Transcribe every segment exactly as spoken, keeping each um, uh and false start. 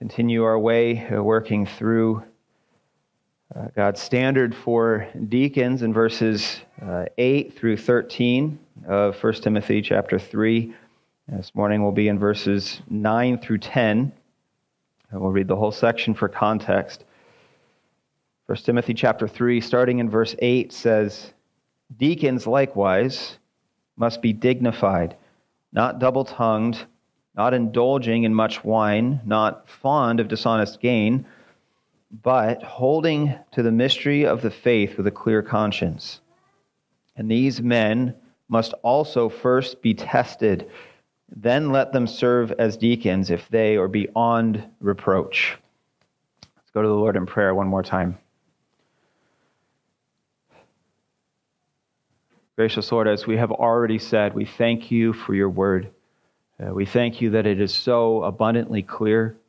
continue our way uh, working through uh, God's standard for deacons in verses uh, eight through thirteen of First Timothy chapter three. This morning we'll be in verses nine through ten. And we'll read the whole section for context. First Timothy chapter three, starting in verse eight, says, "Deacons likewise must be dignified, not double-tongued, not indulging in much wine, not fond of dishonest gain, but holding to the mystery of the faith with a clear conscience. And these men must also first be tested. Then let them serve as deacons if they are beyond reproach." Let's go to the Lord in prayer one more time. Gracious Lord, as we have already said, we thank you for your word. Uh, we thank you that it is so abundantly clear,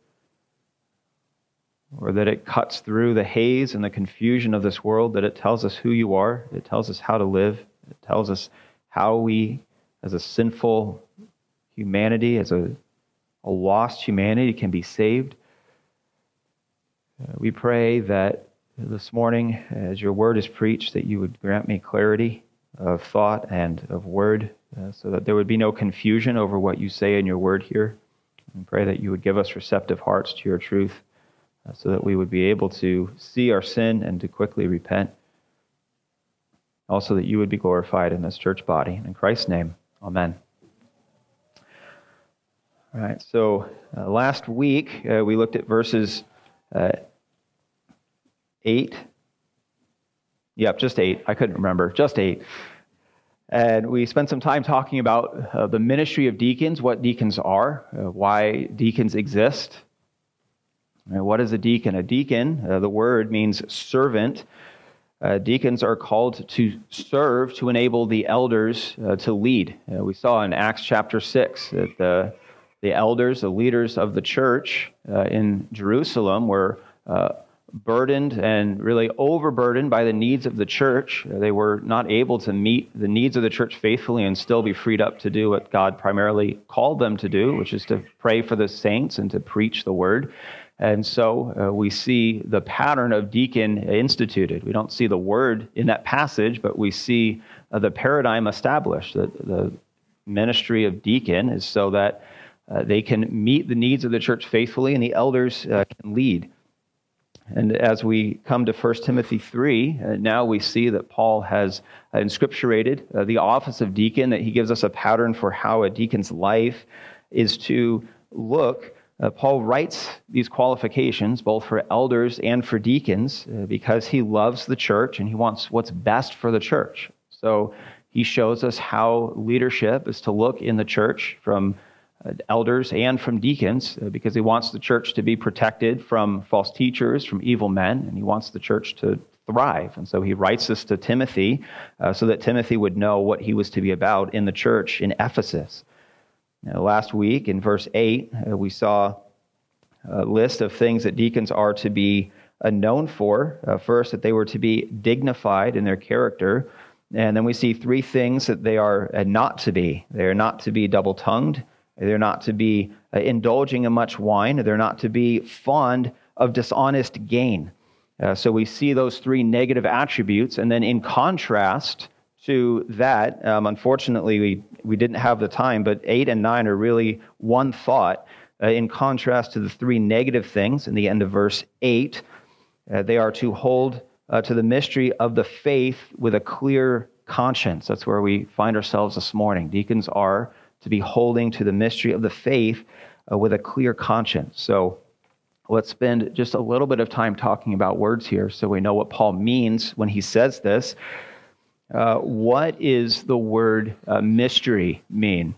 or that it cuts through the haze and the confusion of this world, that it tells us who you are, it tells us how to live, it tells us how we, as a sinful humanity, as a, a lost humanity, can be saved. Uh, we pray that this morning, as your word is preached, that you would grant me clarity of thought and of word, uh, so that there would be no confusion over what you say in your word here. And pray that you would give us receptive hearts to your truth, uh, so that we would be able to see our sin and to quickly repent. Also that you would be glorified in this church body. In Christ's name, amen. All right, so uh, last week uh, we looked at verses uh, eight. Yep, just eight. I couldn't remember. Just eight. And we spent some time talking about uh, the ministry of deacons, what deacons are, uh, why deacons exist. Uh, what is a deacon? A deacon, uh, the word means servant. Uh, deacons are called to serve to enable the elders uh, to lead. Uh, we saw in Acts chapter six that the, the elders, the leaders of the church uh, in Jerusalem were uh, burdened and really overburdened by the needs of the church. They were not able to meet the needs of the church faithfully and still be freed up to do what God primarily called them to do, which is to pray for the saints and to preach the word. And so uh, we see the pattern of deacon instituted. We don't see the word in that passage, but we see uh, the paradigm established. That the ministry of deacon is so that uh, they can meet the needs of the church faithfully and the elders uh, can lead. And as we come to First Timothy three, uh, now we see that Paul has uh, inscripturated uh, the office of deacon, that he gives us a pattern for how a deacon's life is to look. Uh, Paul writes these qualifications both for elders and for deacons uh, because he loves the church and he wants what's best for the church. So he shows us how leadership is to look in the church from Uh, elders and from deacons, uh, because he wants the church to be protected from false teachers, from evil men, and he wants the church to thrive. And so he writes this to Timothy uh, so that Timothy would know what he was to be about in the church in Ephesus. Now, last week in verse eight, uh, we saw a list of things that deacons are to be uh, known for. Uh, first, that they were to be dignified in their character. And then we see three things that they are uh, not to be. They are not to be double-tongued. They're not to be uh, indulging in much wine. They're not to be fond of dishonest gain. Uh, so we see those three negative attributes. And then in contrast to that, um, unfortunately, we, we didn't have the time, but eight and nine are really one thought. Uh, in contrast to the three negative things in the end of verse eight, uh, they are to hold uh, to the mystery of the faith with a clear conscience. That's where we find ourselves this morning. Deacons are to be holding to the mystery of the faith uh, with a clear conscience. So let's spend just a little bit of time talking about words here so we know what Paul means when he says this. Uh, what is the word uh, mystery mean?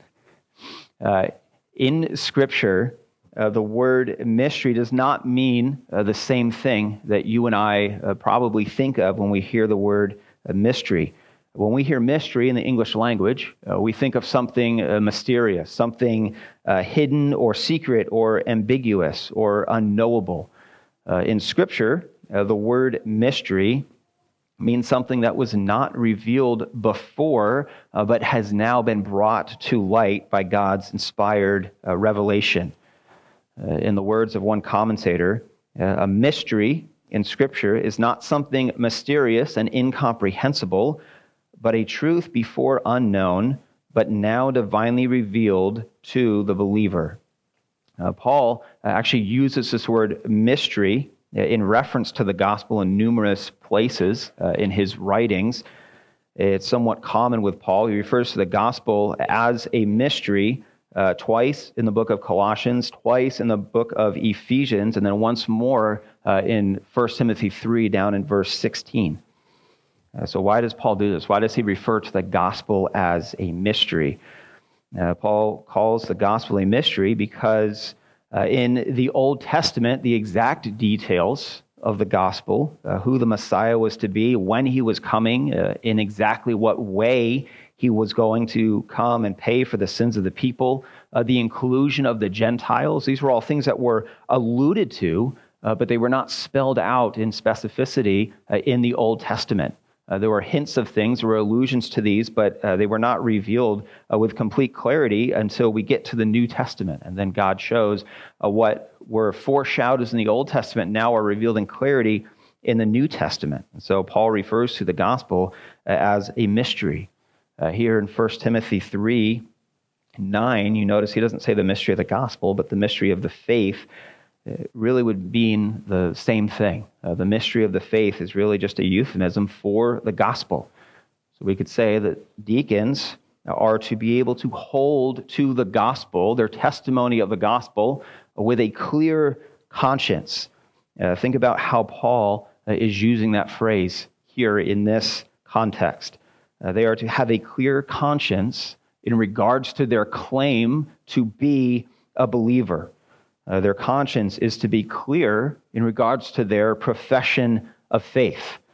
Uh, in Scripture, uh, the word mystery does not mean uh, the same thing that you and I uh, probably think of when we hear the word uh, mystery. When we hear mystery in the English language, uh, we think of something uh, mysterious, something uh, hidden or secret or ambiguous or unknowable. Uh, in Scripture, uh, the word mystery means something that was not revealed before, uh, but has now been brought to light by God's inspired uh, revelation. Uh, in the words of one commentator, uh, a mystery in Scripture is not something mysterious and incomprehensible, but a truth before unknown, but now divinely revealed to the believer. Uh, Paul actually uses this word mystery in reference to the gospel in numerous places uh, in his writings. It's somewhat common with Paul. He refers to the gospel as a mystery uh, twice in the book of Colossians, twice in the book of Ephesians, and then once more uh, in First Timothy three down in verse sixteen. Uh, so why does Paul do this? Why does he refer to the gospel as a mystery? Uh, Paul calls the gospel a mystery because uh, in the Old Testament, the exact details of the gospel, uh, who the Messiah was to be, when he was coming, uh, in exactly what way he was going to come and pay for the sins of the people, uh, the inclusion of the Gentiles. These were all things that were alluded to, uh, but they were not spelled out in specificity uh, in the Old Testament. Uh, there were hints of things, there were allusions to these, but uh, they were not revealed uh, with complete clarity until we get to the New Testament. And then God shows uh, what were foreshadows in the Old Testament now are revealed in clarity in the New Testament. And so Paul refers to the gospel uh, as a mystery. Uh, here in First Timothy three nine, you notice he doesn't say the mystery of the gospel, but the mystery of the faith. It really would mean the same thing. Uh, the mystery of the faith is really just a euphemism for the gospel. So we could say that deacons are to be able to hold to the gospel, their testimony of the gospel, with a clear conscience. Uh, think about how Paul uh, is using that phrase here in this context. Uh, they are to have a clear conscience in regards to their claim to be a believer. Uh, their conscience is to be clear in regards to their profession of faith.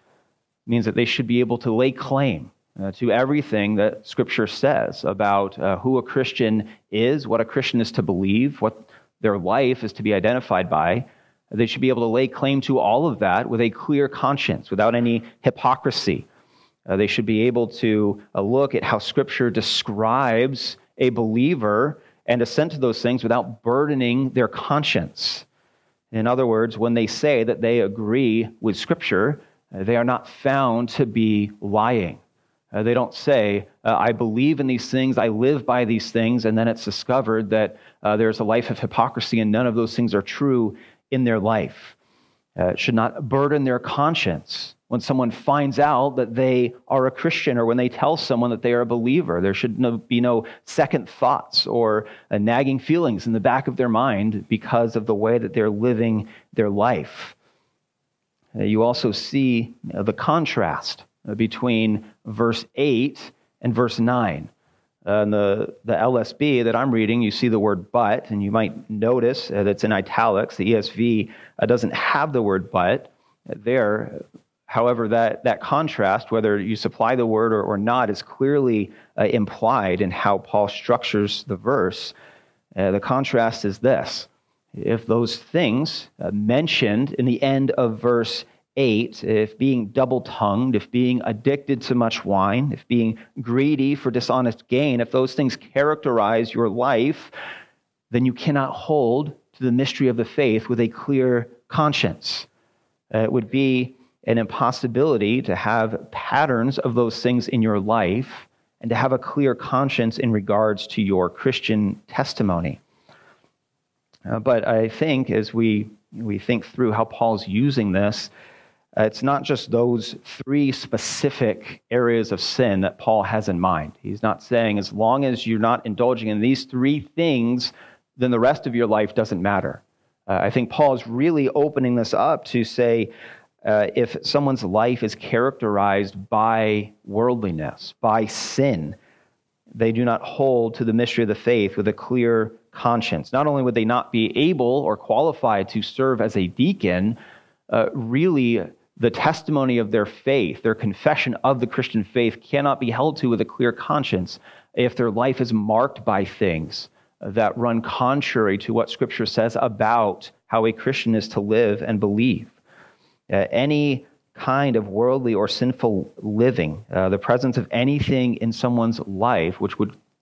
It means that they should be able to lay claim uh, to everything that Scripture says about uh, who a Christian is, what a Christian is to believe, what their life is to be identified by. They should be able to lay claim to all of that with a clear conscience, without any hypocrisy. Uh, they should be able to uh, look at how Scripture describes a believer and assent to those things without burdening their conscience. In other words, when they say that they agree with Scripture, uh, they are not found to be lying. Uh, they don't say, uh, I believe in these things, I live by these things, and then it's discovered that uh, there's a life of hypocrisy and none of those things are true in their life. Uh, it should not burden their conscience when someone finds out that they are a Christian, or when they tell someone that they are a believer. There should no, be no second thoughts or uh, nagging feelings in the back of their mind because of the way that they're living their life. Uh, you also see uh, the contrast uh, between verse eight and verse nine. Uh, in the, the L S B that I'm reading, you see the word but, and you might notice uh, that's in italics. The E S V uh, doesn't have the word but uh, there. However, that, that contrast, whether you supply the word or, or not, is clearly uh, implied in how Paul structures the verse. Uh, the contrast is this. If those things uh, mentioned in the end of verse eight, if being double-tongued, if being addicted to much wine, if being greedy for dishonest gain, if those things characterize your life, then you cannot hold to the mystery of the faith with a clear conscience. Uh, it would be an impossibility to have patterns of those things in your life and to have a clear conscience in regards to your Christian testimony. Uh, but I think as we, we think through how Paul's using this, uh, it's not just those three specific areas of sin that Paul has in mind. He's not saying as long as you're not indulging in these three things, then the rest of your life doesn't matter. Uh, I think Paul is really opening this up to say, Uh, if someone's life is characterized by worldliness, by sin, they do not hold to the mystery of the faith with a clear conscience. Not only would they not be able or qualified to serve as a deacon, uh, really the testimony of their faith, their confession of the Christian faith, cannot be held to with a clear conscience if their life is marked by things that run contrary to what Scripture says about how a Christian is to live and believe. Uh, any kind of worldly or sinful living, uh, the presence of anything in someone's life which would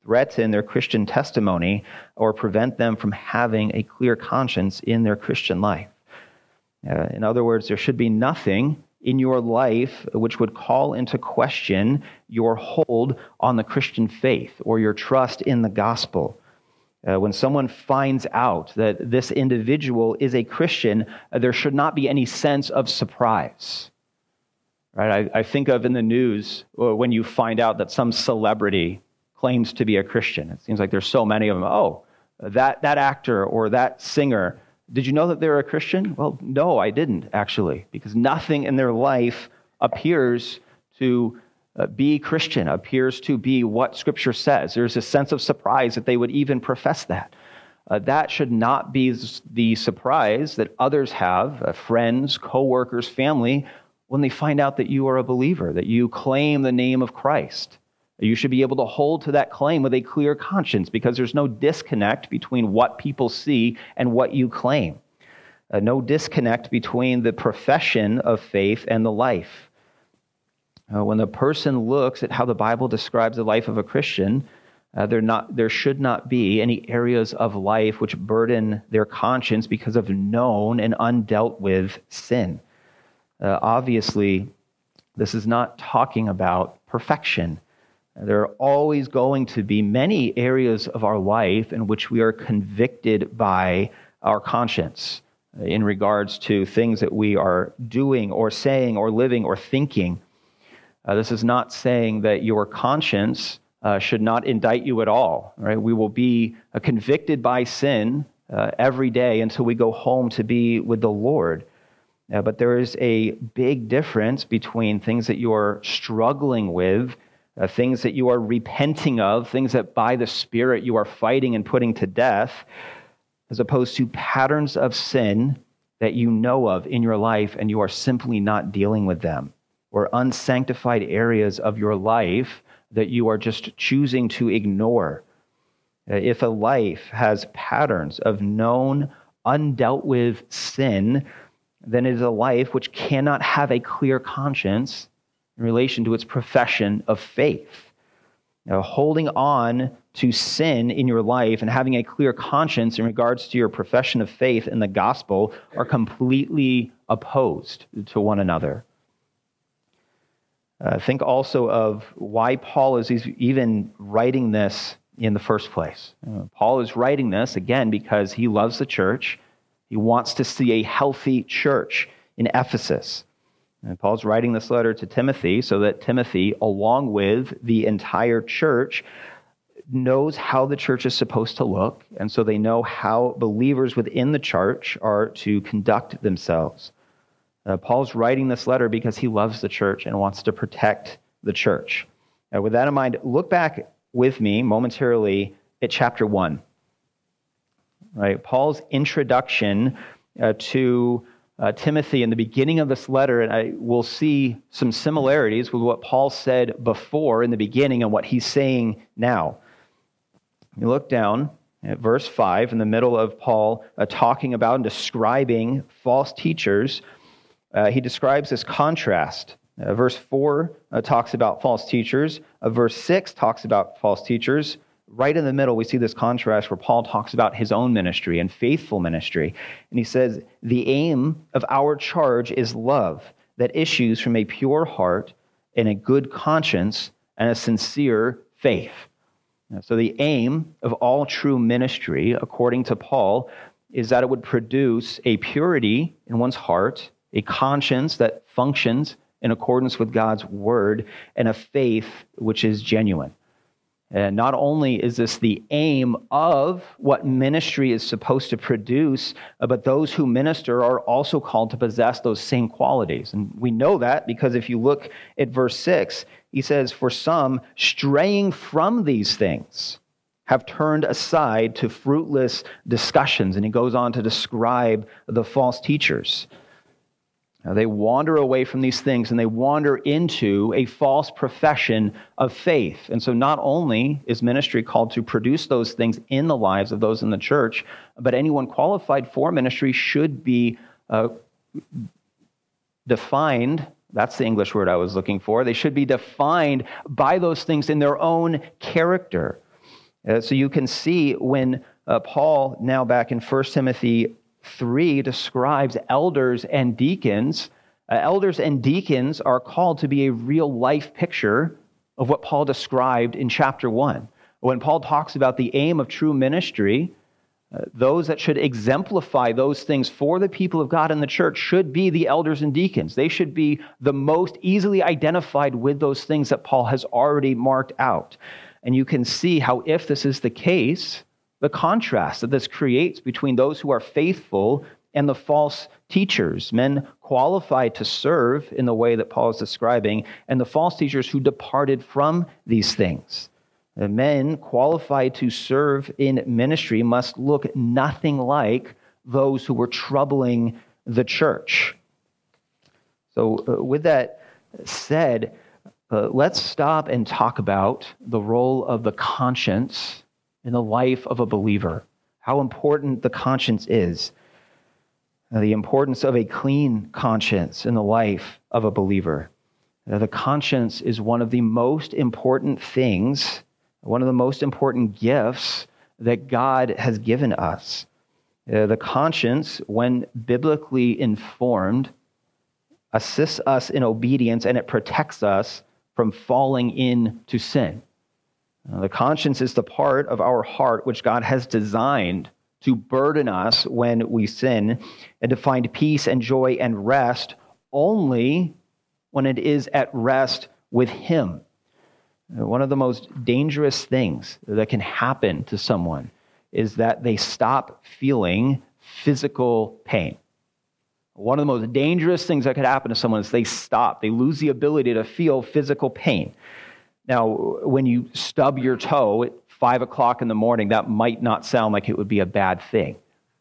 threaten their Christian testimony or prevent them from having a clear conscience in their Christian life. Uh, in other words, there should be nothing in your life which would call into question your hold on the Christian faith or your trust in the gospel. Uh, when someone finds out that this individual is a Christian, uh, there should not be any sense of surprise. Right? I, I think of in the news uh, when you find out that some celebrity claims to be a Christian. It seems like there's so many of them. Oh, that, that actor or that singer, did you know that they're a Christian? Well, no, I didn't actually, because nothing in their life appears to uh, be Christian, appears to be what Scripture says. There's a sense of surprise that they would even profess that. Uh, that should not be the surprise that others have, uh, friends, co-workers, family, when they find out that you are a believer, that you claim the name of Christ. You should be able to hold to that claim with a clear conscience because there's no disconnect between what people see and what you claim. Uh, no disconnect between the profession of faith and the life. Uh, when the person looks at how the Bible describes the life of a Christian, uh, there not there should not be any areas of life which burden their conscience because of known and undealt with sin. Uh, obviously, this is not talking about perfection. There are always going to be many areas of our life in which we are convicted by our conscience in regards to things that we are doing or saying or living or thinking. Uh, this is not saying that your conscience uh, should not indict you at all. Right? We will be uh, convicted by sin uh, every day until we go home to be with the Lord. Uh, but there is a big difference between things that you are struggling with, uh, things that you are repenting of, things that by the Spirit you are fighting and putting to death, as opposed to patterns of sin that you know of in your life and you are simply not dealing with them, or unsanctified areas of your life that you are just choosing to ignore. Uh, if a life has patterns of known, undealt with sin, then it is a life which cannot have a clear conscience in relation to its profession of faith. Now, holding on to sin in your life and having a clear conscience in regards to your profession of faith in the gospel are completely opposed to one another. Uh, think also of why Paul is even writing this in the first place. Uh, Paul is writing this, again, because he loves the church. He wants to see a healthy church in Ephesus. And Paul's writing this letter to Timothy so that Timothy, along with the entire church, knows how the church is supposed to look, and so they know how believers within the church are to conduct themselves. Uh, Paul's writing this letter because he loves the church and wants to protect the church. Uh, with that in mind, look back with me momentarily at chapter one. Right, Paul's introduction uh, to uh, Timothy in the beginning of this letter, and I will see some similarities with what Paul said before in the beginning and what he's saying now. You look down at verse five in the middle of Paul uh, talking about and describing false teachers. Uh, he describes this contrast. Uh, verse four uh, talks about false teachers. Uh, verse six talks about false teachers. Right in the middle, we see this contrast where Paul talks about his own ministry and faithful ministry. And he says, the aim of our charge is love that issues from a pure heart and a good conscience and a sincere faith. So the aim of all true ministry, according to Paul, is that it would produce a purity in one's heart, a conscience that functions in accordance with God's word, and a faith which is genuine. And not only is this the aim of what ministry is supposed to produce, but those who minister are also called to possess those same qualities. And we know that because if you look at verse six, he says, for some, straying from these things, have turned aside to fruitless discussions. And he goes on to describe the false teachers. Now, they wander away from these things and they wander into a false profession of faith. And so not only is ministry called to produce those things in the lives of those in the church, but anyone qualified for ministry should be uh, defined. That's the English word I was looking for. They should be defined by those things in their own character. Uh, so you can see when uh, Paul, now back in First Timothy three, describes elders and deacons, uh, elders and deacons are called to be a real life picture of what Paul described in chapter one. When Paul talks about the aim of true ministry, uh, those that should exemplify those things for the people of God in the church should be the elders and deacons. They should be the most easily identified with those things that Paul has already marked out. And you can see how, if this is the case, the contrast that this creates between those who are faithful and the false teachers, men qualified to serve in the way that Paul is describing, and the false teachers who departed from these things. The men qualified to serve in ministry must look nothing like those who were troubling the church. So uh, with that said, uh, let's stop and talk about the role of the conscience in the life of a believer, how important the conscience is, uh, the importance of a clean conscience in the life of a believer. Uh, the conscience is one of the most important things, one of the most important gifts that God has given us. Uh, the conscience, when biblically informed, assists us in obedience, and it protects us from falling into sin. Uh, the conscience is the part of our heart which God has designed to burden us when we sin and to find peace and joy and rest only when it is at rest with Him. One of the most dangerous things that can happen to someone is that they stop feeling physical pain. One of the most dangerous things that could happen to someone is they stop. They lose the ability to feel physical pain. Now, when you stub your toe at five o'clock in the morning, that might not sound like it would be a bad thing.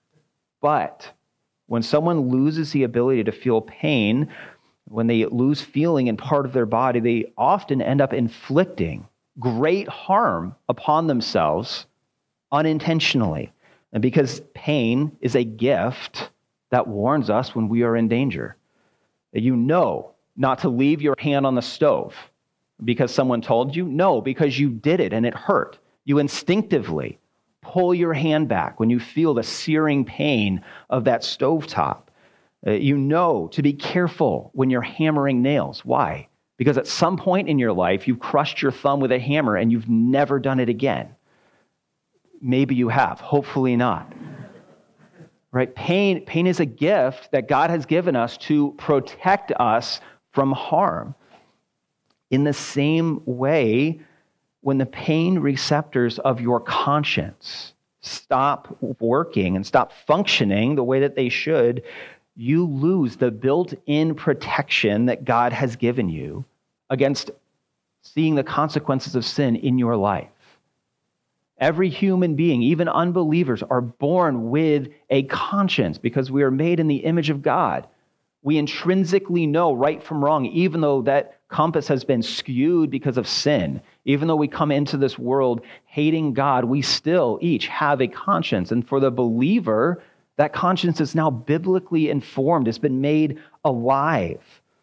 But when someone loses the ability to feel pain, when they lose feeling in part of their body, they often end up inflicting great harm upon themselves unintentionally. And because pain is a gift that warns us when we are in danger. You know not to leave your hand on the stove because someone told you. No, because you did it and it hurt. You instinctively pull your hand back when you feel the searing pain of that stovetop. Uh, you know to be careful when you're hammering nails. Why? Because at some point in your life, you've crushed your thumb with a hammer and you've never done it again. Maybe you have. Hopefully not. Right? Pain, pain is a gift that God has given us to protect us from harm. In the same way, when the pain receptors of your conscience stop working and stop functioning the way that they should, you lose the built-in protection that God has given you against seeing the consequences of sin in your life. Every human being, even unbelievers, are born with a conscience because we are made in the image of God. We intrinsically know right from wrong, even though that compass has been skewed because of sin. Even though we come into this world hating God, we still each have a conscience. And for the believer, that conscience is now biblically informed. It's been made alive.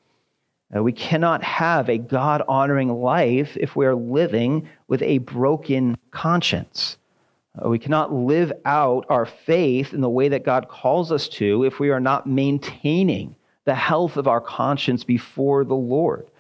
Uh, we cannot have a God-honoring life if we are living with a broken conscience. Uh, we cannot live out our faith in the way that God calls us to if we are not maintaining the health of our conscience before the Lord.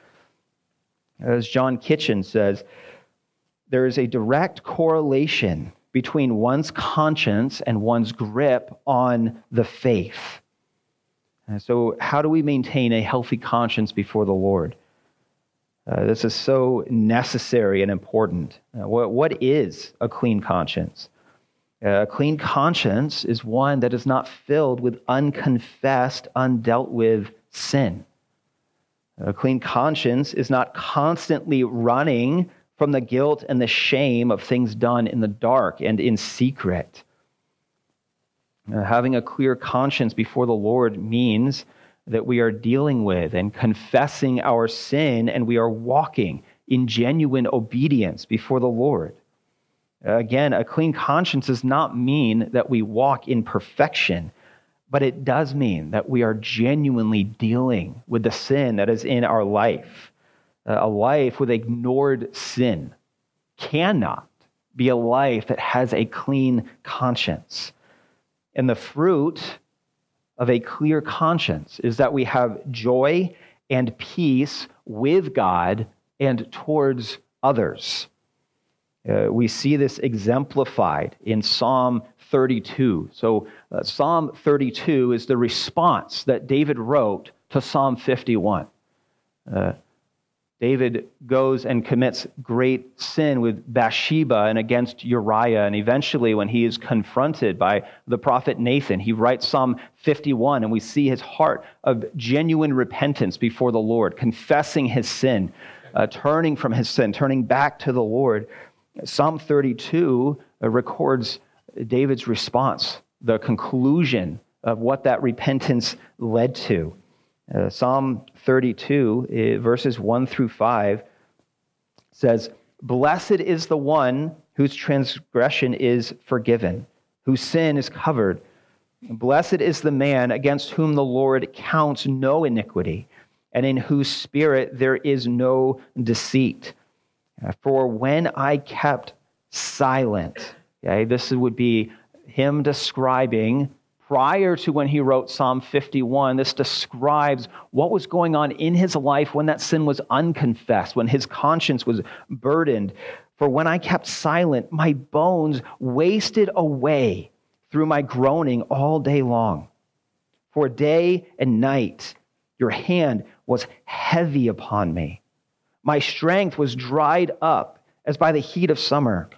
As John Kitchen says, there is a direct correlation between one's conscience and one's grip on the faith. And so how do we maintain a healthy conscience before the Lord? Uh, this is so necessary and important. Uh, what, what is a clean conscience? Uh, a clean conscience is one that is not filled with unconfessed, undealt with sin. A clean conscience is not constantly running from the guilt and the shame of things done in the dark and in secret. Uh, having a clear conscience before the Lord means that we are dealing with and confessing our sin, and we are walking in genuine obedience before the Lord. Uh, again, a clean conscience does not mean that we walk in perfection, but it does mean that we are genuinely dealing with the sin that is in our life. Uh, a life with ignored sin cannot be a life that has a clean conscience. And the fruit of a clear conscience is that we have joy and peace with God and towards others. Uh, we see this exemplified in Psalm thirty-two. So uh, Psalm thirty-two is the response that David wrote to Psalm fifty-one. Uh, David goes and commits great sin with Bathsheba and against Uriah, and eventually when he is confronted by the prophet Nathan, he writes Psalm fifty-one, and we see his heart of genuine repentance before the Lord, confessing his sin, uh, turning from his sin, turning back to the Lord. Psalm thirty-two uh, records David's response, the conclusion of what that repentance led to. Uh, Psalm thirty-two, uh, verses one through five, says, "Blessed is the one whose transgression is forgiven, whose sin is covered. Blessed is the man against whom the Lord counts no iniquity, and in whose spirit there is no deceit. For when I kept silent," okay, this would be him describing, prior to when he wrote Psalm fifty-one, this describes what was going on in his life when that sin was unconfessed, when his conscience was burdened. "For when I kept silent, my bones wasted away through my groaning all day long. For day and night your hand was heavy upon me. My strength was dried up as by the heat of summer.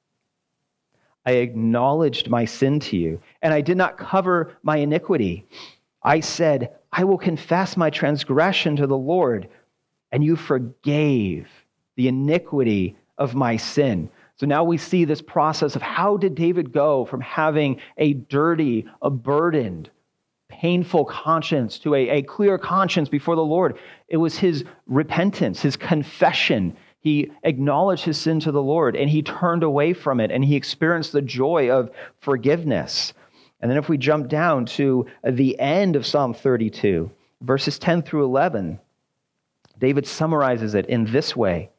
I acknowledged my sin to you, and I did not cover my iniquity. I said, I will confess my transgression to the Lord, and you forgave the iniquity of my sin." So now we see this process of how did David go from having a dirty, a burdened, painful conscience to a, a clear conscience before the Lord. It was his repentance, his confession. He acknowledged his sin to the Lord, and he turned away from it, and he experienced the joy of forgiveness. And then if we jump down to the end of Psalm thirty-two, verses ten through eleven, David summarizes it in this way: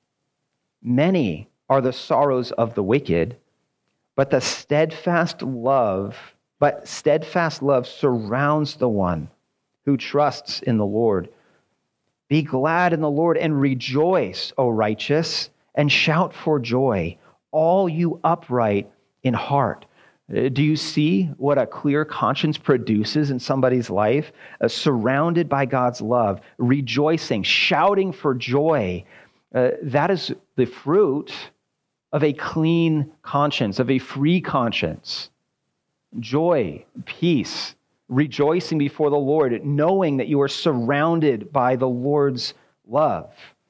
"Many are the sorrows of the wicked, but the steadfast love But steadfast love surrounds the one who trusts in the Lord. Be glad in the Lord and rejoice, O righteous, and shout for joy, all you upright in heart." Do you see what a clear conscience produces in somebody's life? Uh, surrounded by God's love, rejoicing, shouting for joy. Uh, that is the fruit of a clean conscience, of a free conscience. Joy, peace, rejoicing before the Lord, knowing that you are surrounded by the Lord's love.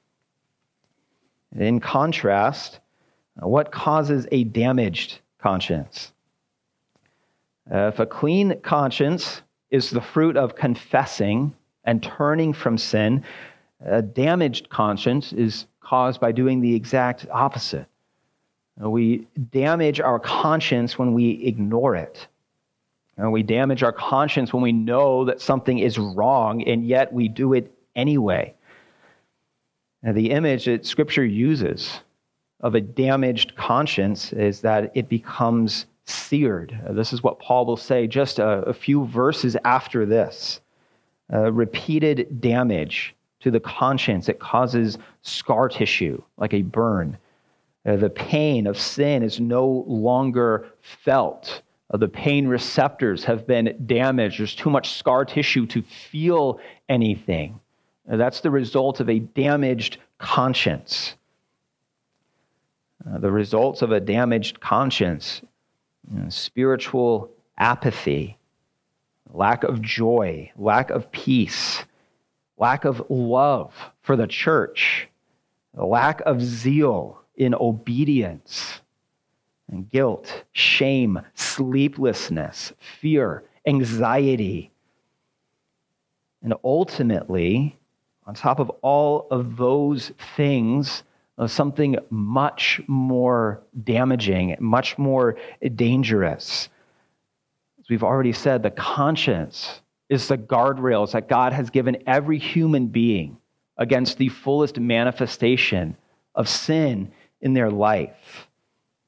In contrast, what causes a damaged conscience? Uh, if a clean conscience is the fruit of confessing and turning from sin, a damaged conscience is caused by doing the exact opposite. We damage our conscience when we ignore it. And we damage our conscience when we know that something is wrong, and yet we do it anyway. And the image that Scripture uses of a damaged conscience is that it becomes seared. This is what Paul will say just a, a few verses after this. Uh, repeated damage to the conscience, it causes scar tissue, like a burn. Uh, the pain of sin is no longer felt. Uh, the pain receptors have been damaged. There's too much scar tissue to feel anything. Uh, that's the result of a damaged conscience. Uh, the results of a damaged conscience: you know, spiritual apathy, lack of joy, lack of peace, lack of love for the church, lack of zeal in obedience, and guilt, shame, sleeplessness, fear, anxiety. And ultimately, on top of all of those things, uh, something much more damaging, much more dangerous. As we've already said, the conscience is the guardrails that God has given every human being against the fullest manifestation of sin in their life.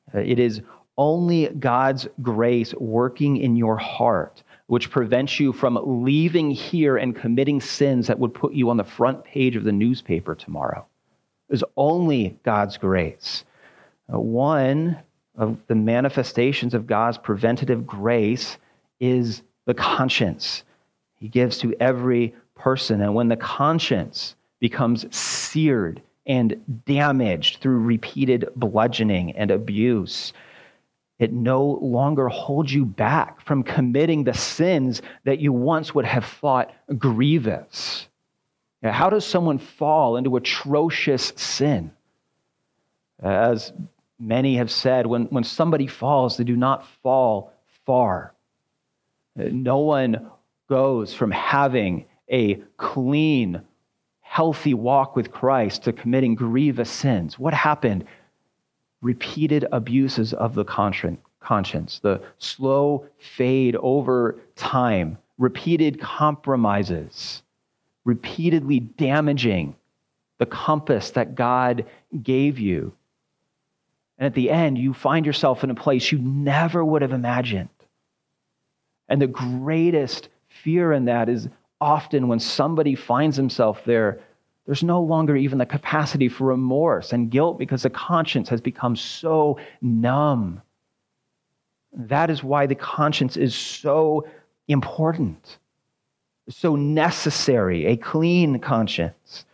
Uh, It is only God's grace working in your heart which prevents you from leaving here and committing sins that would put you on the front page of the newspaper tomorrow. It's only God's grace. Uh, One of the manifestations of God's preventative grace is the conscience He gives to every person. And when the conscience becomes seared and damaged through repeated bludgeoning and abuse, it no longer holds you back from committing the sins that you once would have thought grievous. Now, how does someone fall into atrocious sin? As many have said, when, when somebody falls, they do not fall far. No one goes from having a clean, healthy walk with Christ to committing grievous sins. What happened? Repeated abuses of the conscience, the slow fade over time, repeated compromises, repeatedly damaging the compass that God gave you. And at the end, you find yourself in a place you never would have imagined. And the greatest fear in that is often when somebody finds himself there, there's no longer even the capacity for remorse and guilt because the conscience has become so numb. That is why the conscience is so important, so necessary, a clean conscience.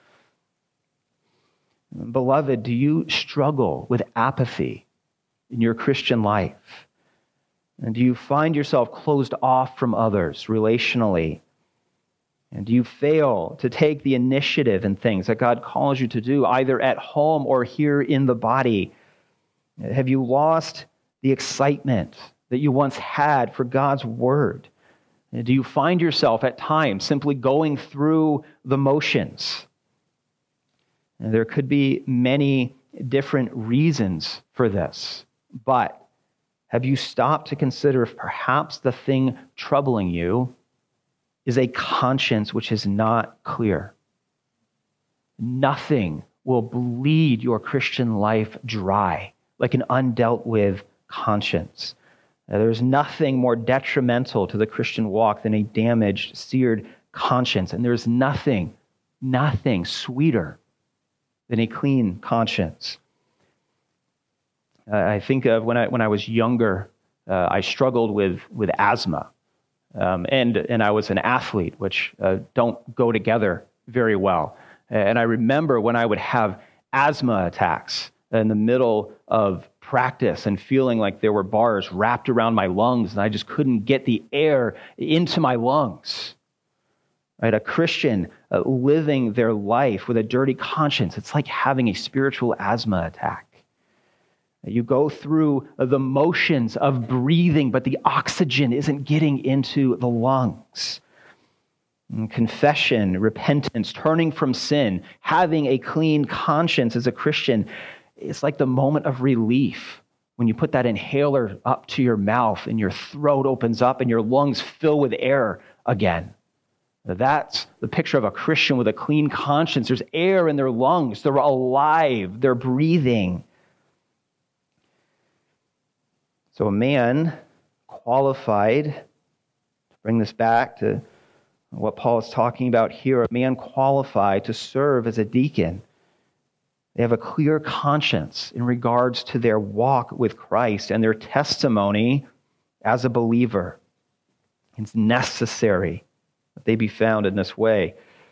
Beloved, do you struggle with apathy in your Christian life? And do you find yourself closed off from others relationally? And do you fail to take the initiative in things that God calls you to do, either at home or here in the body? Have you lost the excitement that you once had for God's word? And do you find yourself at times simply going through the motions? And there could be many different reasons for this, but have you stopped to consider if perhaps the thing troubling you is a conscience which is not clear? Nothing will bleed your Christian life dry like an undealt with conscience. Now, there's nothing more detrimental to the Christian walk than a damaged, seared conscience. And there's nothing, nothing sweeter than a clean conscience. Uh, I think of when I when I was younger, uh, I struggled with, with asthma. Um, and and I was an athlete, which uh, don't go together very well. And I remember when I would have asthma attacks in the middle of practice and feeling like there were bars wrapped around my lungs and I just couldn't get the air into my lungs. Right? A Christian uh, living their life with a dirty conscience, it's like having a spiritual asthma attack. You go through the motions of breathing, but the oxygen isn't getting into the lungs. And confession, repentance, turning from sin, having a clean conscience as a Christian, it's like the moment of relief when you put that inhaler up to your mouth and your throat opens up and your lungs fill with air again. That's the picture of a Christian with a clean conscience. There's air in their lungs. They're alive. They're breathing. So a man qualified, to bring this back to what Paul is talking about here, a man qualified to serve as a deacon. They have a clear conscience in regards to their walk with Christ and their testimony as a believer. It's necessary that they be found in this way.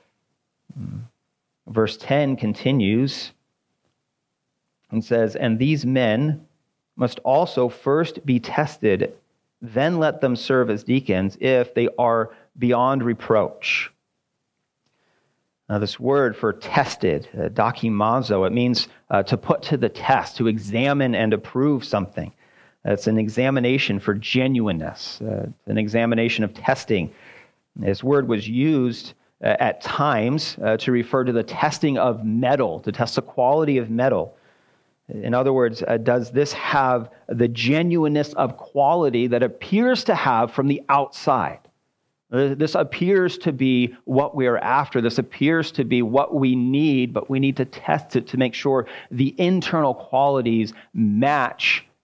Verse ten continues and says, "And these men must also first be tested, then let them serve as deacons if they are beyond reproach." Now, this word for tested, uh, dokimazo, it means uh, to put to the test, to examine and approve something. It's an examination for genuineness, uh, an examination of testing. This word was used uh, at times uh, to refer to the testing of metal, to test the quality of metal. In other words, uh, does this have the genuineness of quality that appears to have from the outside? Uh, this appears to be what we are after. This appears to be what we need, but we need to test it to make sure the internal qualities match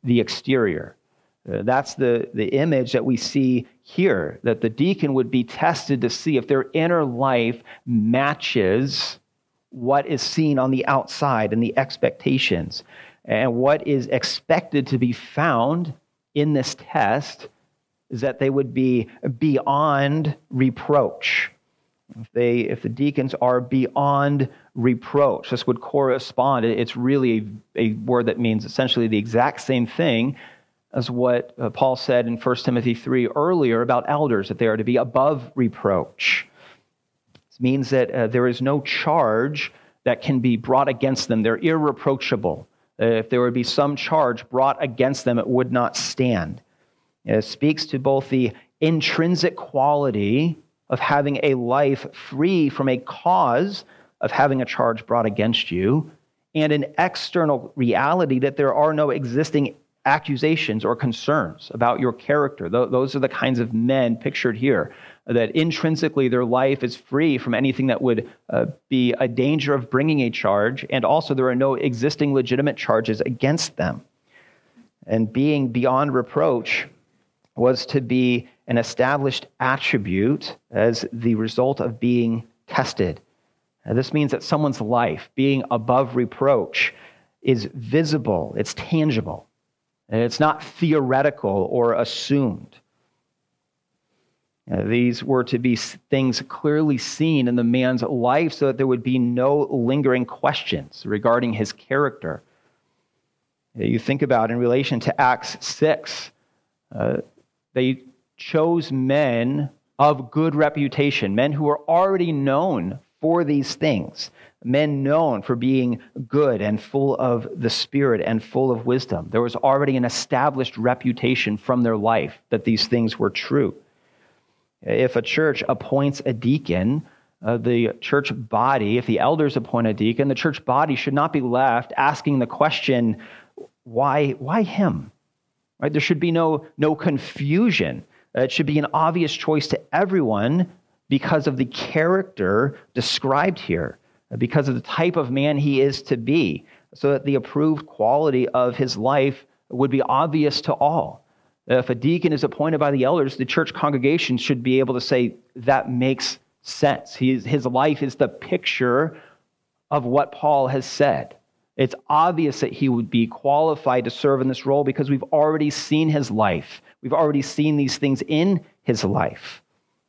the exterior. Uh, that's the, the image that we see here, that the deacon would be tested to see if their inner life matches what is seen on the outside and the expectations, and what is expected to be found in this test is that they would be beyond reproach. If they, if the deacons are beyond reproach, this would correspond. It's really a, a word that means essentially the exact same thing as what uh, Paul said in First Timothy three earlier about elders, that they are to be above reproach. This means that uh, there is no charge that can be brought against them. They're irreproachable. Uh, if there would be some charge brought against them, it would not stand. It speaks to both the intrinsic quality of having a life free from a cause of having a charge brought against you, and an external reality that there are no existing accusations or concerns about your character. Those are the kinds of men pictured here, that intrinsically their life is free from anything that would uh, be a danger of bringing a charge, and also there are no existing legitimate charges against them. And being beyond reproach was to be an established attribute as the result of being tested. Now, this means that someone's life, being above reproach, is visible, it's tangible, and it's not theoretical or assumed. Uh, these were to be things clearly seen in the man's life so that there would be no lingering questions regarding his character. Uh, you think about in relation to Acts six, uh, they chose men of good reputation, men who were already known for these things, men known for being good and full of the Spirit and full of wisdom. There was already an established reputation from their life that these things were true. If a church appoints a deacon, uh, the church body, if the elders appoint a deacon, the church body should not be left asking the question, why, why him? Right? There should be no, no confusion. Uh, it should be an obvious choice to everyone because of the character described here, because of the type of man he is to be, so that the approved quality of his life would be obvious to all. If a deacon is appointed by the elders, the church congregation should be able to say, that makes sense. He is, his life is the picture of what Paul has said. It's obvious that he would be qualified to serve in this role because we've already seen his life. We've already seen these things in his life.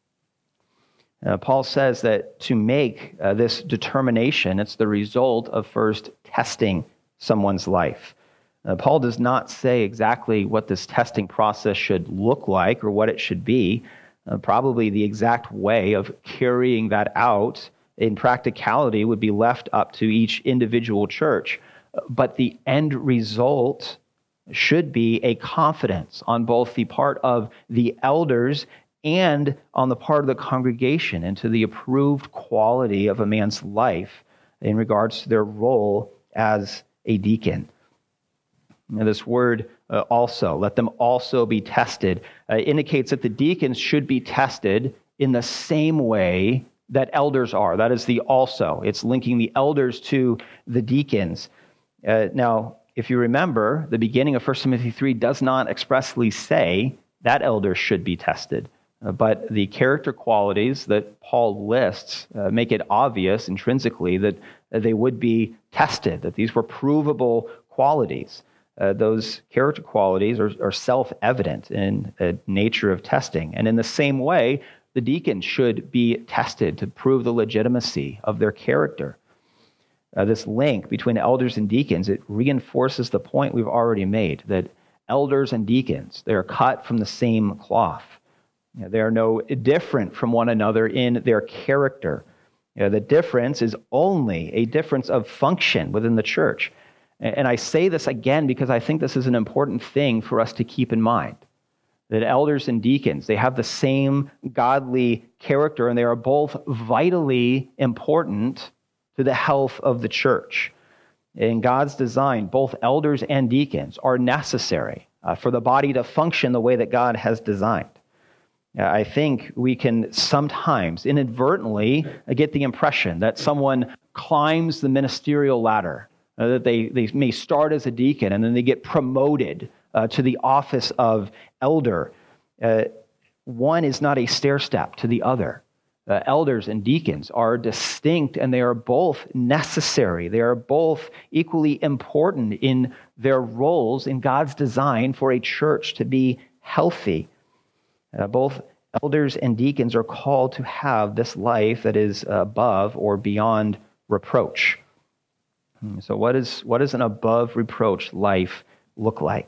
Uh, Paul says that to make uh, this determination, it's the result of first testing someone's life. Uh, Paul does not say exactly what this testing process should look like or what it should be. Uh, probably the exact way of carrying that out in practicality would be left up to each individual church. But the end result should be a confidence on both the part of the elders and on the part of the congregation into the approved quality of a man's life in regards to their role as a deacon. Now, this word uh, also, let them also be tested, uh, indicates that the deacons should be tested in the same way that elders are. That is the also. It's linking the elders to the deacons. Uh, now, if you remember, the beginning of First Timothy three does not expressly say that elders should be tested. Uh, but the character qualities that Paul lists uh, make it obvious intrinsically that uh, they would be tested, that these were provable qualities. Uh, those character qualities are, are self-evident in the nature of testing. And in the same way, the deacons should be tested to prove the legitimacy of their character. Uh, this link between elders and deacons, it reinforces the point we've already made, that elders and deacons, they are cut from the same cloth. You know, they are no different from one another in their character. You know, the difference is only a difference of function within the church. And I say this again because I think this is an important thing for us to keep in mind, that elders and deacons, they have the same godly character, and they are both vitally important to the health of the church. In God's design, both elders and deacons are necessary uh, for the body to function the way that God has designed. Uh, I think we can sometimes inadvertently get the impression that someone climbs the ministerial ladder, uh, that they, they may start as a deacon and then they get promoted uh, to the office of elder. Uh, one is not a stair step to the other. Uh, elders and deacons are distinct, and they are both necessary. They are both equally important in their roles in God's design for a church to be healthy. Uh, both elders and deacons are called to have this life that is above or beyond reproach. So what is what does an above reproach life look like?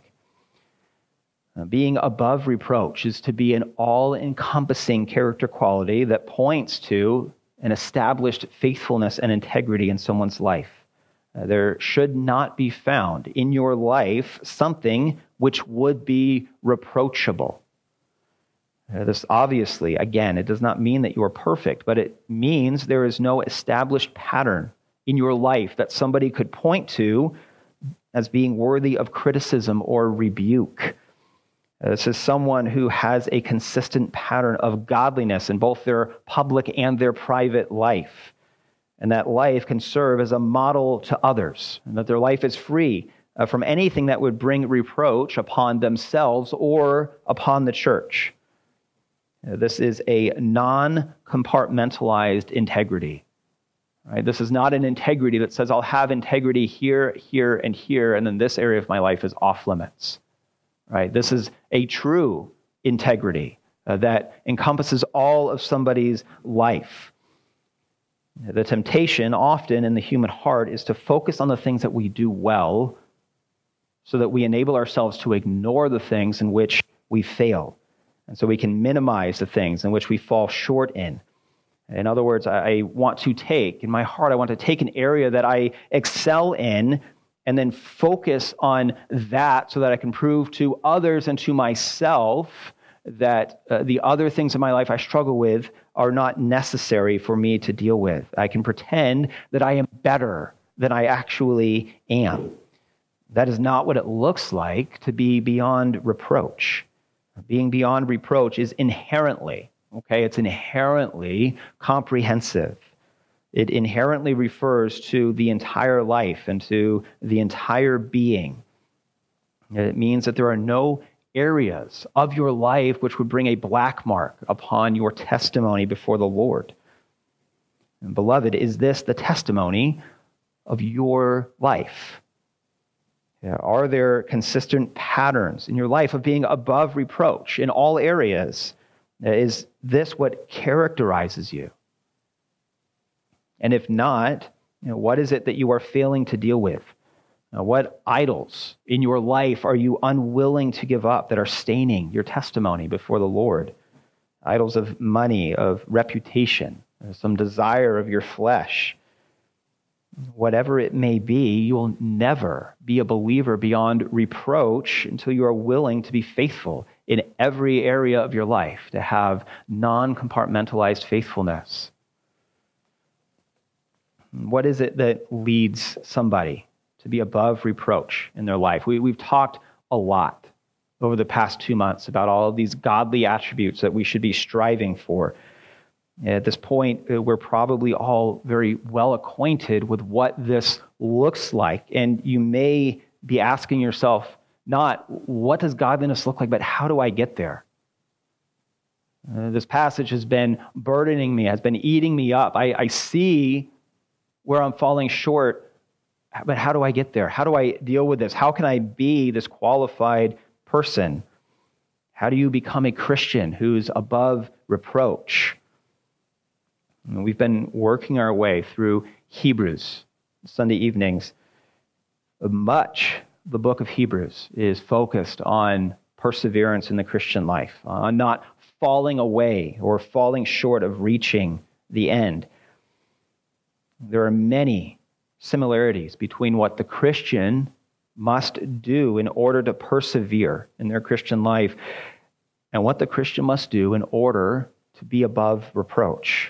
Uh, being above reproach is to be an all-encompassing character quality that points to an established faithfulness and integrity in someone's life. Uh, there should not be found in your life something which would be reproachable. Uh, this obviously, again, it does not mean that you are perfect, but it means there is no established pattern in your life that somebody could point to as being worthy of criticism or rebuke. Uh, this is someone who has a consistent pattern of godliness in both their public and their private life. And that life can serve as a model to others, and that their life is free uh, from anything that would bring reproach upon themselves or upon the church. Uh, this is a non-compartmentalized integrity. Right? This is not an integrity that says, I'll have integrity here, here, and here, and then this area of my life is off limits. Right? This is a true integrity uh, that encompasses all of somebody's life. The temptation often in the human heart is to focus on the things that we do well so that we enable ourselves to ignore the things in which we fail. And so we can minimize the things in which we fall short in. In other words, I want to take, in my heart, I want to take an area that I excel in and then focus on that so that I can prove to others and to myself that uh, the other things in my life I struggle with are not necessary for me to deal with. I can pretend that I am better than I actually am. That is not what it looks like to be beyond reproach. Being beyond reproach is inherently, okay, it's inherently comprehensive. It inherently refers to the entire life and to the entire being. It means that there are no areas of your life which would bring a black mark upon your testimony before the Lord. And beloved, is this the testimony of your life? Yeah, are there consistent patterns in your life of being above reproach in all areas? Is this what characterizes you? And if not, you know, what is it that you are failing to deal with? Now, what idols in your life are you unwilling to give up that are staining your testimony before the Lord? Idols of money, of reputation, some desire of your flesh. Whatever it may be, you will never be a believer beyond reproach until you are willing to be faithful in every area of your life, to have non-compartmentalized faithfulness. What is it that leads somebody to be above reproach in their life? We, we've talked a lot over the past two months about all of these godly attributes that we should be striving for. At this point, we're probably all very well acquainted with what this looks like. And you may be asking yourself, not what does godliness look like, but how do I get there? Uh, this passage has been burdening me, has been eating me up. I, I see where I'm falling short, but how do I get there? How do I deal with this? How can I be this qualified person? How do you become a Christian who's above reproach? We've been working our way through Hebrews Sunday evenings. Much the book of Hebrews is focused on perseverance in the Christian life, on not falling away or falling short of reaching the end. There are many similarities between what the Christian must do in order to persevere in their Christian life and what the Christian must do in order to be above reproach.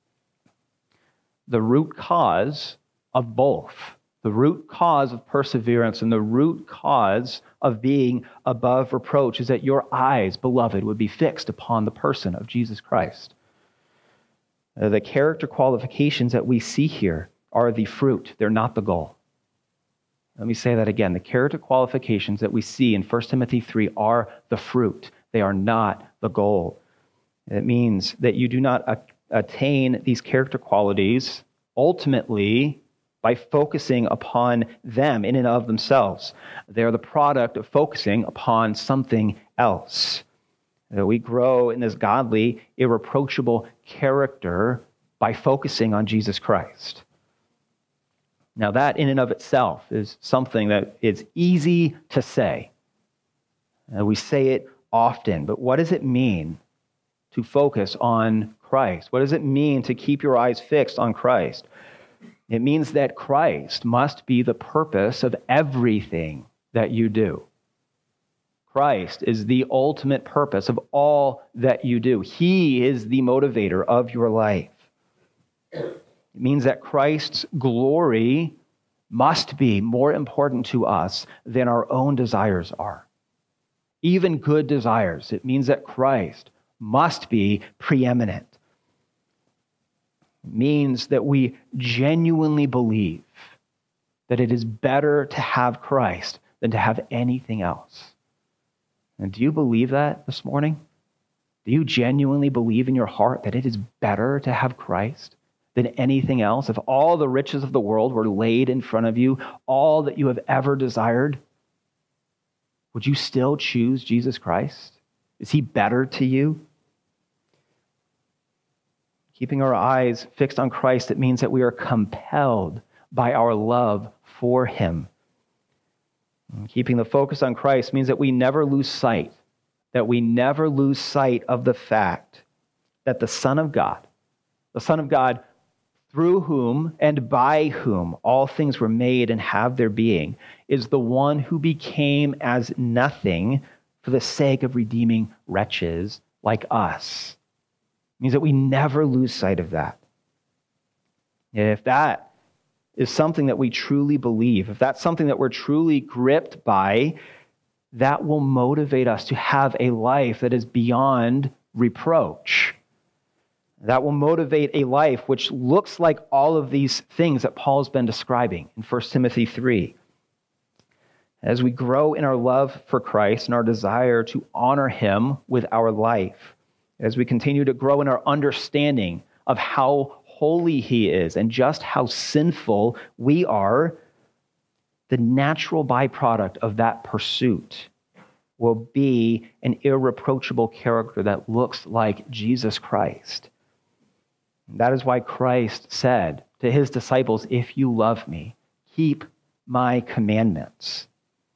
The root cause of both, the root cause of perseverance and the root cause of being above reproach is that your eyes, beloved, would be fixed upon the person of Jesus Christ. The character qualifications that we see here are the fruit. They're not the goal. Let me say that again. The character qualifications that we see in First Timothy three are the fruit. They are not the goal. It means that you do not a- attain these character qualities ultimately by focusing upon them in and of themselves. They are the product of focusing upon something else. That we grow in this godly, irreproachable character by focusing on Jesus Christ. Now, that in and of itself is something that is easy to say. Uh, we say it often, but what does it mean to focus on Christ? What does it mean to keep your eyes fixed on Christ? It means that Christ must be the purpose of everything that you do. Christ is the ultimate purpose of all that you do. He is the motivator of your life. It means that Christ's glory must be more important to us than our own desires are. Even good desires. It means that Christ must be preeminent. It means that we genuinely believe that it is better to have Christ than to have anything else. And do you believe that this morning? Do you genuinely believe in your heart that it is better to have Christ than anything else? If all the riches of the world were laid in front of you, all that you have ever desired, would you still choose Jesus Christ? Is he better to you? Keeping our eyes fixed on Christ, it means that we are compelled by our love for him. And keeping the focus on Christ means that we never lose sight, that we never lose sight of the fact that the Son of God, the Son of God through whom and by whom all things were made and have their being, is the one who became as nothing for the sake of redeeming wretches like us. It means that we never lose sight of that. And if that is something that we truly believe, if that's something that we're truly gripped by, that will motivate us to have a life that is beyond reproach. That will motivate a life which looks like all of these things that Paul's been describing in First Timothy three. As we grow in our love for Christ and our desire to honor him with our life, as we continue to grow in our understanding of how holy he is and just how sinful we are, the natural byproduct of that pursuit will be an irreproachable character that looks like Jesus Christ. That is why Christ said to his disciples, "If you love me, keep my commandments."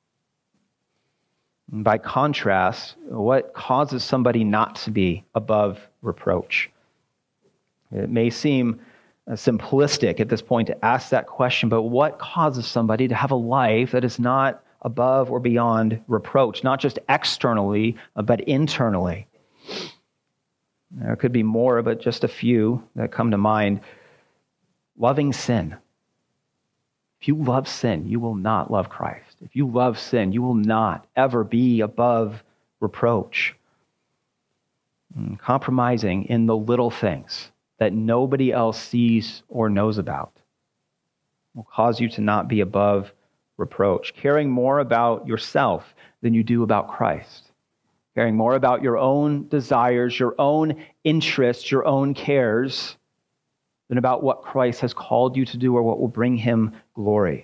And by contrast, what causes somebody not to be above reproach? It may seem simplistic at this point to ask that question, but what causes somebody to have a life that is not above or beyond reproach, not just externally, but internally? There could be more, but just a few that come to mind. Loving sin. If you love sin, you will not love Christ. If you love sin, you will not ever be above reproach. And compromising in the little things that nobody else sees or knows about will cause you to not be above reproach. Caring more about yourself than you do about Christ. Caring more about your own desires, your own interests, your own cares, than about what Christ has called you to do or what will bring him glory.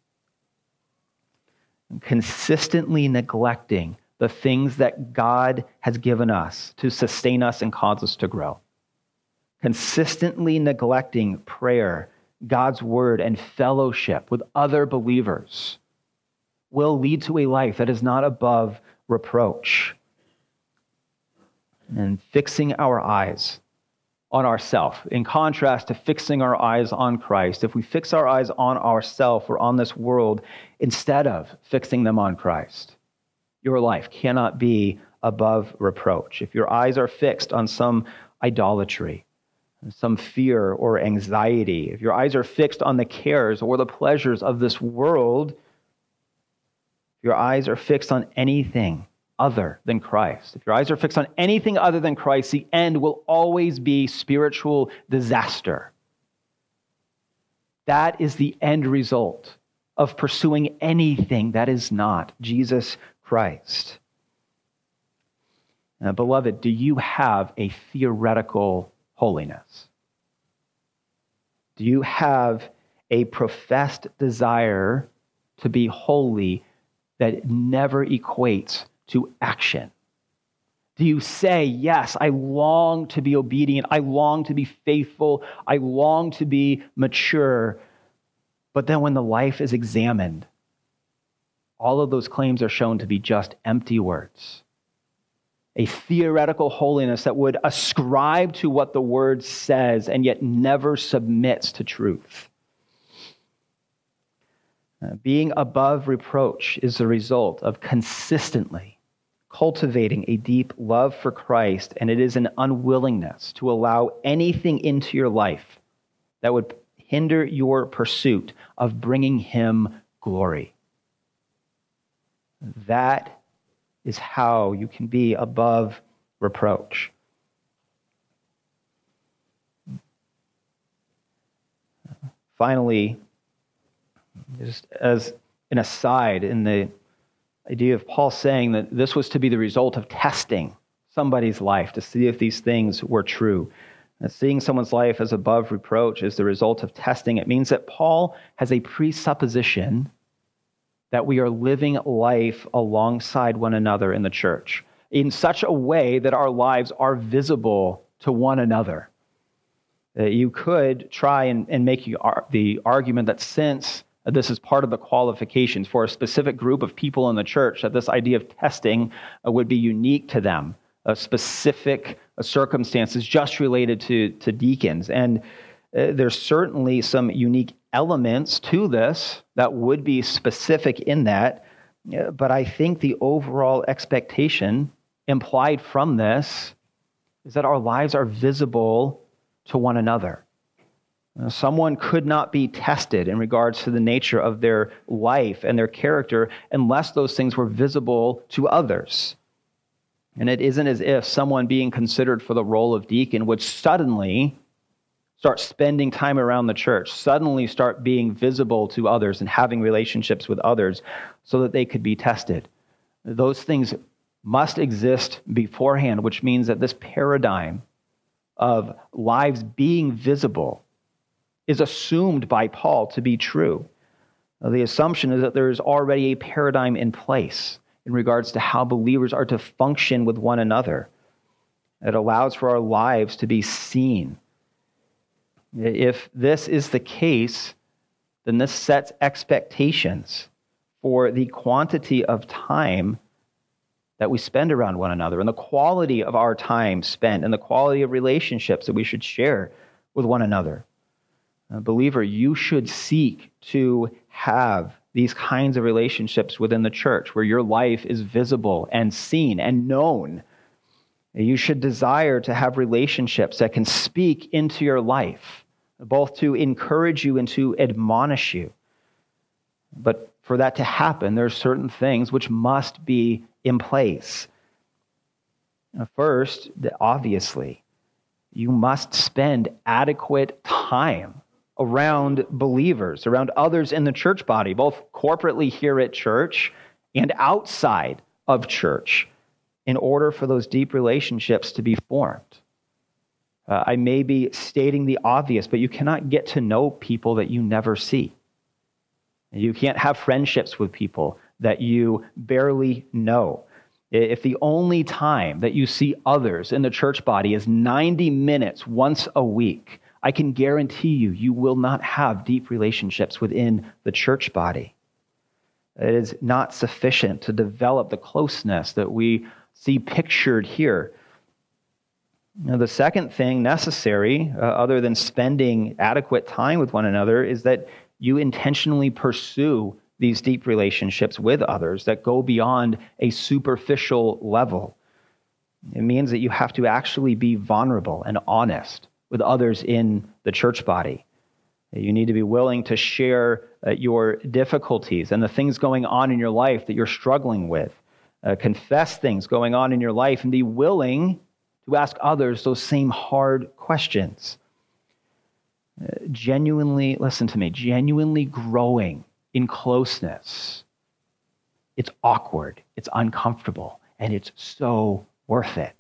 And consistently neglecting the things that God has given us to sustain us and cause us to grow. Consistently neglecting prayer, God's word, and fellowship with other believers will lead to a life that is not above reproach. And fixing our eyes on ourselves, in contrast to fixing our eyes on Christ, if we fix our eyes on ourselves or on this world instead of fixing them on Christ, your life cannot be above reproach. If your eyes are fixed on some idolatry, some fear or anxiety, if your eyes are fixed on the cares or the pleasures of this world, if your eyes are fixed on anything other than Christ, if your eyes are fixed on anything other than Christ, the end will always be spiritual disaster. That is the end result of pursuing anything that is not Jesus Christ. Now, beloved, do you have a theoretical holiness? Do you have a professed desire to be holy that never equates to action? Do you say, yes, I long to be obedient, I long to be faithful, I long to be mature, but then when the life is examined, all of those claims are shown to be just empty words? A theoretical holiness that would ascribe to what the word says and yet never submits to truth. Uh, being above reproach is the result of consistently cultivating a deep love for Christ, and it is an unwillingness to allow anything into your life that would hinder your pursuit of bringing him glory. That is how you can be above reproach. Finally, just as an aside in the idea of Paul saying that this was to be the result of testing somebody's life to see if these things were true. And seeing someone's life as above reproach is the result of testing. It means that Paul has a presupposition that we are living life alongside one another in the church in such a way that our lives are visible to one another. Uh, you could try and, and make you ar- the argument that since this is part of the qualifications for a specific group of people in the church, that this idea of testing uh, would be unique to them, uh, specific uh, circumstances just related to, to deacons. And uh, there's certainly some unique elements to this that would be specific in that, uh, but I think the overall expectation implied from this is that our lives are visible to one another. Uh, someone could not be tested in regards to the nature of their life and their character unless those things were visible to others. And it isn't as if someone being considered for the role of deacon would suddenly start spending time around the church, suddenly start being visible to others and having relationships with others so that they could be tested. Those things must exist beforehand, which means that this paradigm of lives being visible is assumed by Paul to be true. Now, the assumption is that there is already a paradigm in place in regards to how believers are to function with one another. It allows for our lives to be seen. If this is the case, then this sets expectations for the quantity of time that we spend around one another and the quality of our time spent and the quality of relationships that we should share with one another. Uh, believer, you should seek to have these kinds of relationships within the church where your life is visible and seen and known. You should desire to have relationships that can speak into your life, both to encourage you and to admonish you. But for that to happen, there are certain things which must be in place. First, obviously, you must spend adequate time around believers, around others in the church body, both corporately here at church and outside of church, in order for those deep relationships to be formed. Uh, I may be stating the obvious, but you cannot get to know people that you never see. You can't have friendships with people that you barely know. If the only time that you see others in the church body is ninety minutes once a week, I can guarantee you, you will not have deep relationships within the church body. It is not sufficient to develop the closeness that we see pictured here. Now, the second thing necessary, uh, other than spending adequate time with one another, is that you intentionally pursue these deep relationships with others that go beyond a superficial level. It means that you have to actually be vulnerable and honest with others in the church body. You need to be willing to share uh, your difficulties and the things going on in your life that you're struggling with. Uh, confess things going on in your life and be willing to ask others those same hard questions. Uh, genuinely, listen to me, genuinely growing in closeness. It's awkward, it's uncomfortable, and it's so worth it.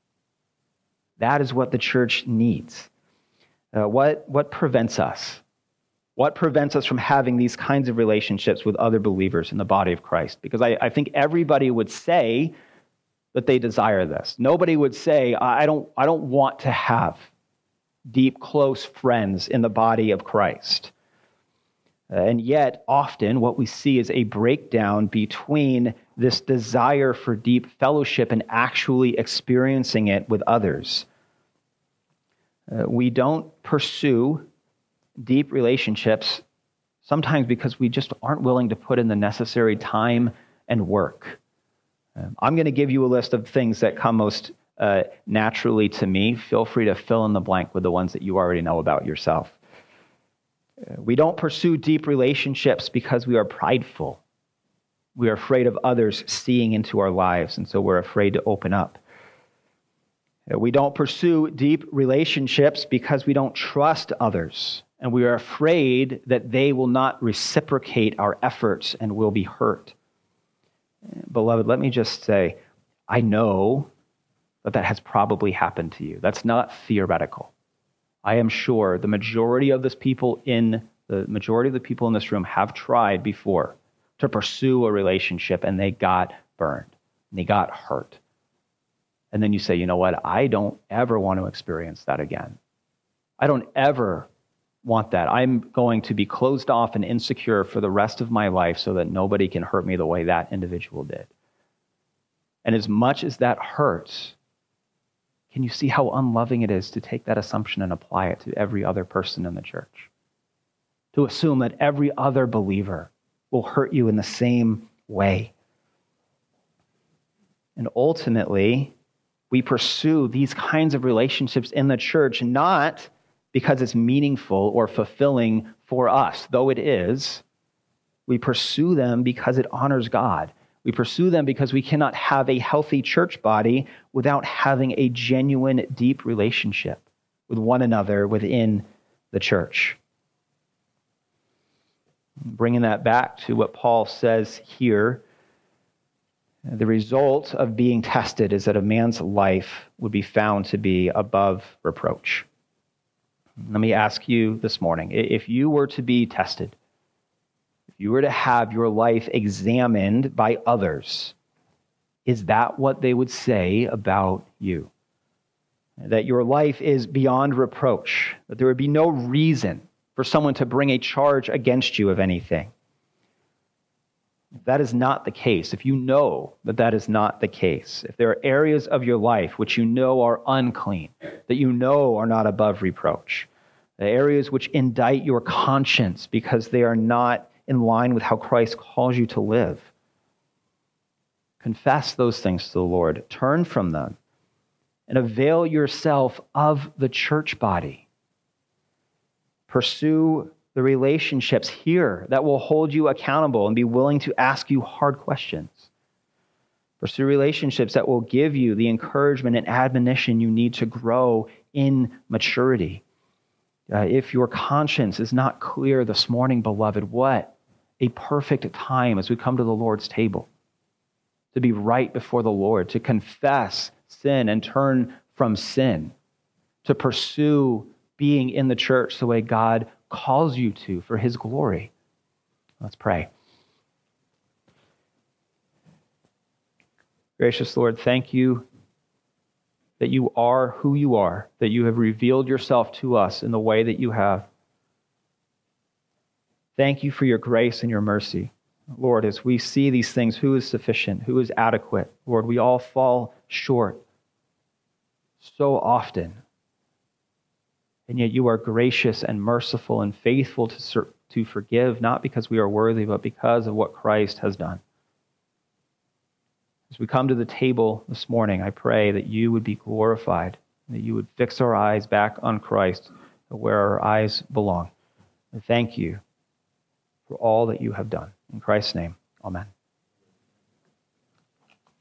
That is what the church needs. Uh, what, what prevents us? What prevents us from having these kinds of relationships with other believers in the body of Christ? Because I, I think everybody would say that they desire this. Nobody would say, I don't, I don't want to have deep, close friends in the body of Christ. And yet, often what we see is a breakdown between this desire for deep fellowship and actually experiencing it with others. Uh, we don't pursue deep relationships sometimes because we just aren't willing to put in the necessary time and work. Um, I'm going to give you a list of things that come most uh, naturally to me. Feel free to fill in the blank with the ones that you already know about yourself. Uh, we don't pursue deep relationships because we are prideful. We are afraid of others seeing into our lives, and so we're afraid to open up. Uh, we don't pursue deep relationships because we don't trust others, and we are afraid that they will not reciprocate our efforts and will be hurt. Beloved, let me just say, I know that that has probably happened to you. That's not theoretical. I am sure the majority of this people in the majority of the people in this room have tried before to pursue a relationship, and they got burned, and they got hurt. And then you say, you know what? I don't ever want to experience that again. I don't ever want that. I'm going to be closed off and insecure for the rest of my life so that nobody can hurt me the way that individual did. And as much as that hurts, can you see how unloving it is to take that assumption and apply it to every other person in the church? To assume that every other believer will hurt you in the same way. And ultimately, we pursue these kinds of relationships in the church not because it's meaningful or fulfilling for us, though it is. We pursue them because it honors God. We pursue them because we cannot have a healthy church body without having a genuine, deep relationship with one another within the church. Bringing that back to what Paul says here, the result of being tested is that a man's life would be found to be above reproach. Let me ask you this morning, if you were to be tested, if you were to have your life examined by others, is that what they would say about you? That your life is beyond reproach, that there would be no reason for someone to bring a charge against you of anything? If that is not the case, if you know that that is not the case, if there are areas of your life which you know are unclean, that you know are not above reproach, the areas which indict your conscience because they are not in line with how Christ calls you to live, confess those things to the Lord, turn from them, and avail yourself of the church body. Pursue the relationships here that will hold you accountable and be willing to ask you hard questions. Pursue relationships that will give you the encouragement and admonition you need to grow in maturity. Uh, if your conscience is not clear this morning, beloved, what a perfect time as we come to the Lord's table to be right before the Lord, to confess sin and turn from sin, to pursue being in the church the way God calls you to for his glory. Let's pray. Gracious Lord, thank you that you are who you are, that you have revealed yourself to us in the way that you have. Thank you for your grace and your mercy. Lord, as we see these things, who is sufficient, who is adequate? Lord, we all fall short so often. And yet you are gracious and merciful and faithful to, ser- to forgive, not because we are worthy, but because of what Christ has done. As we come to the table this morning, I pray that you would be glorified, that you would fix our eyes back on Christ, where our eyes belong. And thank you for all that you have done. In Christ's name, amen.